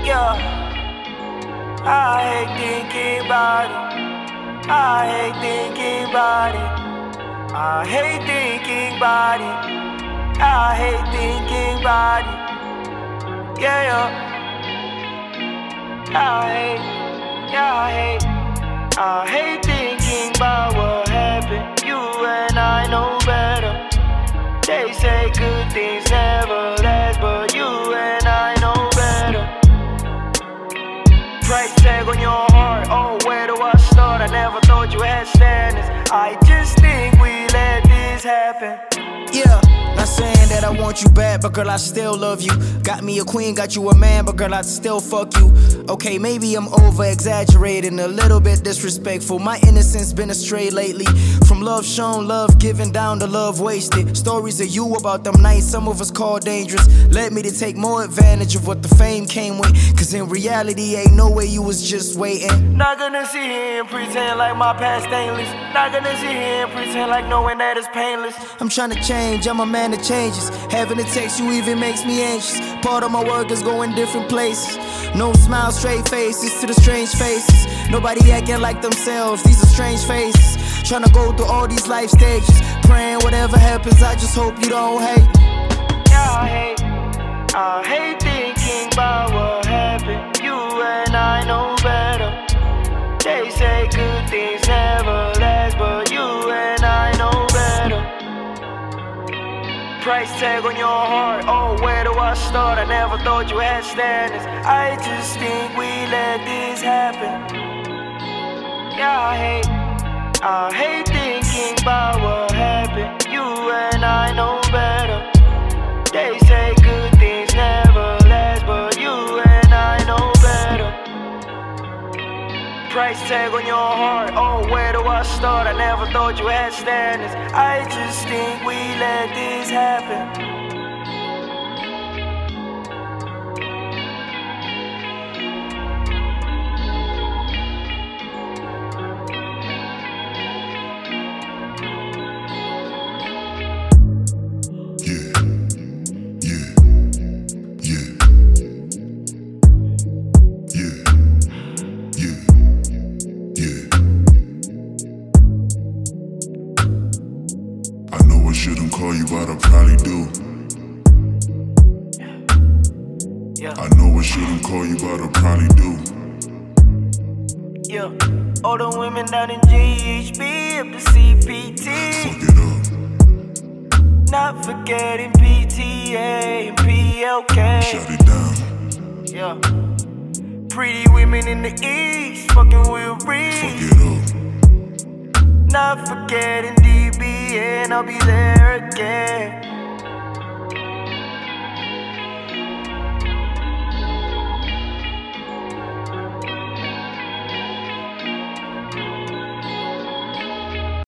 Yeah, I hate thinking about it. I hate thinking about it. I hate thinking about it. I hate thinking about it. Yeah, I hate thinking about what happened. You and I know better. They say good things never last, but you and I know better. Price tag on your heart, oh, where do I start? I never thought you had standards. I just think we let this happen. Yeah, not saying that I want you back, but girl, I still love you. Got me a queen, got you a man, but girl, I'd still fuck you. Okay, maybe I'm over-exaggerating, a little bit disrespectful. My innocence been astray lately. From love shown, love given, down to love wasted. Stories of you about them nights some of us call dangerous. Led me to take more advantage of what the fame came with. Cause in reality, ain't no way you was just waiting. Not gonna sit here and pretend like my past stainless. Not gonna sit here and pretend like knowing that it's painless. I'm trying to change, I'm a man that changes. Having to text you even makes me anxious. Part of my work is going different places. No smile, straight faces to the strange faces. Nobody acting like themselves, these are strange faces. Trying to go through all these life stages. Praying whatever happens, I just hope you don't hate. Yeah, I hate thinking about what happened. You and I know better. They say good things never last, but you and I know better. Price tag on your heart, oh, where do I start? I never thought you had standards. I just think we let this happen. Yeah, I hate thinking about what happened. You and I know better. They say good things never last, but you and I know better. Price tag on your heart, oh, where do I start? I never thought you had standards. I just think we let this happen. Shouldn't call you, but I probably do. I know I shouldn't call you, but I probably do. Yeah, all the women down in GHB up to CPT. Fuck it up. Not forgetting PTA and PLK. Shut it down. Yeah, pretty women in the East fucking with Reed. Fuck it up. Not forgetting DB, and I'll be there again.